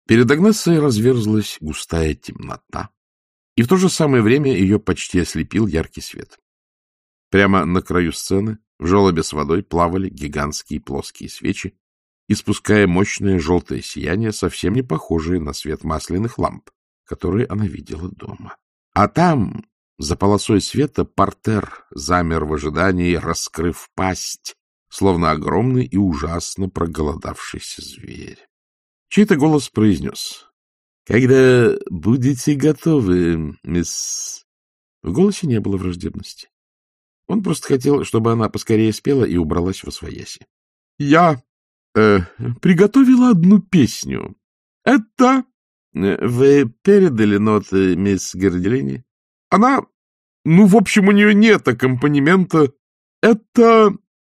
Перед Агнессой разверзлась густая темнота, и в то же самое время ее почти ослепил яркий свет. Прямо на краю сцены в желобе с водой плавали гигантские плоские свечи, испуская мощное желтое сияние, совсем не похожее на свет масляных ламп, которые она видела дома. А там, за полосой света, партер замер в ожидании, раскрыв пасть, словно огромный и ужасно проголодавшийся зверь. Чей-то голос произнес: «Когда будете готовы, мисс...» В голосе не было враждебности. Он просто хотел, чтобы она поскорее спела и убралась восвояси. «Я приготовила одну песню. Это...» «Вы передали ноты мисс Горделини?» «Она... в общем, у нее нет аккомпанемента. Это...»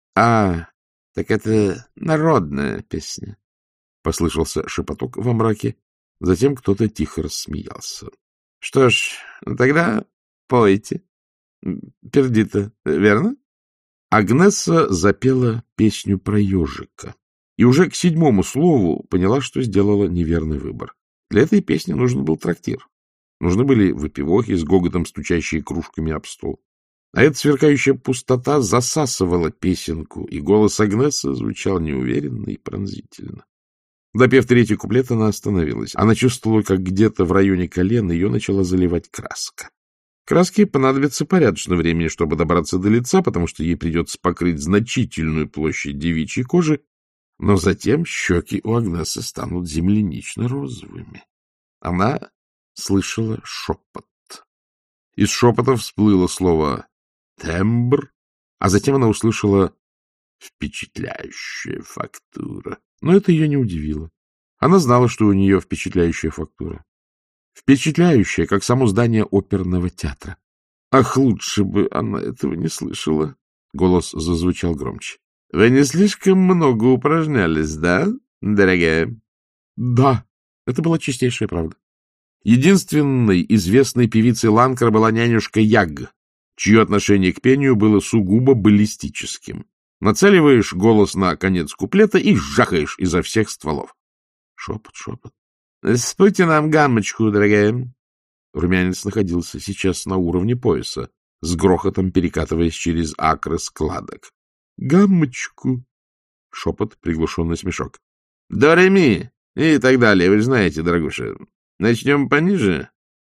Так это народная песня», — послышался шепоток во мраке. Затем кто-то тихо рассмеялся. — Что ж, тогда пойте. Пердита, верно? Агнесса запела песню про ежика. И уже к 7-му слову поняла, что сделала неверный выбор. Для этой песни нужен был трактир. Нужны были выпивохи с гоготом, стучащие кружками об стол. А эта сверкающая пустота засасывала песенку, и голос Агнессы звучал неуверенно и пронзительно. Допев 3-й куплет, она остановилась. Она чувствовала, как где-то в районе колен ее начала заливать краска. Краске понадобится порядочно времени, чтобы добраться до лица, потому что ей придется покрыть значительную площадь девичьей кожи, но затем щеки у Агнессы станут землянично-розовыми. Она слышала шепот. Из шепота всплыло слово «тембр», а затем она услышала «впечатляющая фактура». Но это ее не удивило. Она знала, что у нее впечатляющая фактура. Впечатляющая, как само здание оперного театра. Ах, лучше бы она этого не слышала. Голос зазвучал громче. — Вы не слишком много упражнялись, да, дорогая? — Да, это была чистейшая правда. Единственной известной певицей Ланкара была нянюшка Яг, чье отношение к пению было сугубо баллистическим. Нацеливаешь голос на конец куплета и жахаешь изо всех стволов. Шепот, шепот. — Спойте нам гаммочку, дорогая. Румянец находился сейчас на уровне пояса, с грохотом перекатываясь через акры складок. — Гаммочку. Шепот, приглушенный смешок. — До ре ми и так далее, вы же знаете, дорогуша. Начнем пониже.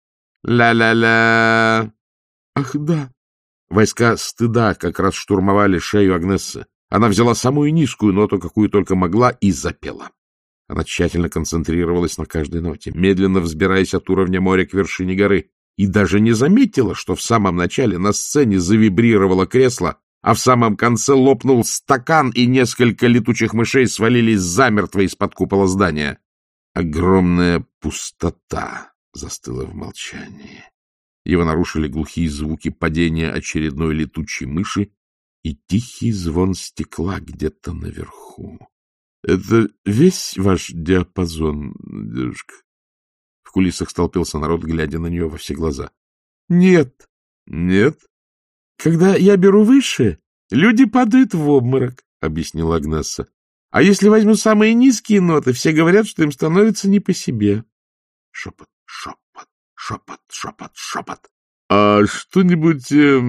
Ла-ла-ла. Ах, да. Войска стыда как раз штурмовали шею Агнессы. Она взяла самую низкую ноту, какую только могла, и запела. Она тщательно концентрировалась на каждой ноте, медленно взбираясь от уровня моря к вершине горы, и даже не заметила, что в самом начале на сцене завибрировало кресло, а в самом конце лопнул стакан, и несколько летучих мышей свалились замертво из-под купола здания. Огромная пустота застыла в молчании. Его нарушили глухие звуки падения очередной летучей мыши и тихий звон стекла где-то наверху. — Это весь ваш диапазон, девушка? В кулисах столпился народ, глядя на нее во все глаза. — Нет. — Нет? — Когда я беру выше, люди падают в обморок, — объяснила Агнесса. — А если возьму самые низкие ноты, все говорят, что им становится не по себе. Шепот, шепот, шепот, шепот, шепот. — А что-нибудь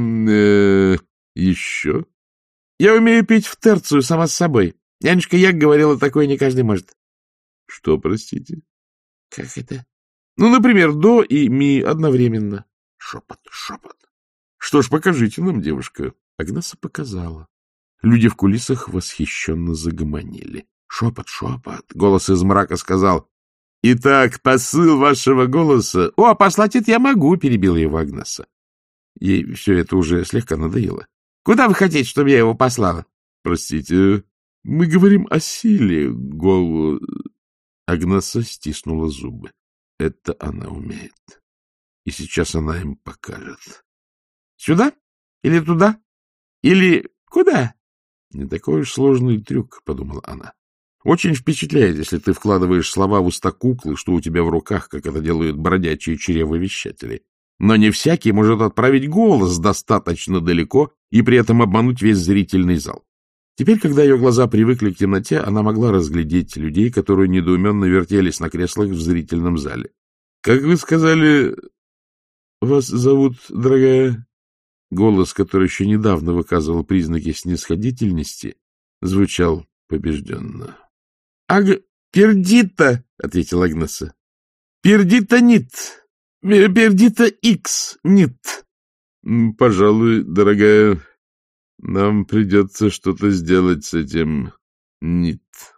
еще? — Я умею петь в терцию сама с собой. Нянюшка Яг говорила, такое не каждый может. — Что, простите? — Как это? — Ну, например, до и ми одновременно. Шепот, шепот. — Что ж, покажите нам, девушка. Агнесса показала. Люди в кулисах восхищенно загомонили. Шепот, шепот. Голос из мрака сказал: — Итак, посыл вашего голоса... — О, послать это я могу, — перебила его Агнесса. Ей все это уже слегка надоело. — Куда вы хотите, чтобы я его послала? — Простите, мы говорим о силе Агнесса стиснула зубы. Это она умеет. И сейчас она им покажет. — Сюда? Или туда? Или куда? — Не такой уж сложный трюк, — подумала она. Очень впечатляет, если ты вкладываешь слова в уста куклы, что у тебя в руках, как это делают бродячие чревовещатели. Но не всякий может отправить голос достаточно далеко и при этом обмануть весь зрительный зал. Теперь, когда ее глаза привыкли к темноте, она могла разглядеть людей, которые недоуменно вертелись на креслах в зрительном зале. — Как вы сказали, вас зовут, дорогая? Голос, который еще недавно выказывал признаки снисходительности, звучал побежденно. — Пердита, — ответила Агнеса. — Пердита нит. Пердита икс нит. — Пожалуй, дорогая, нам придется что-то сделать с этим нит.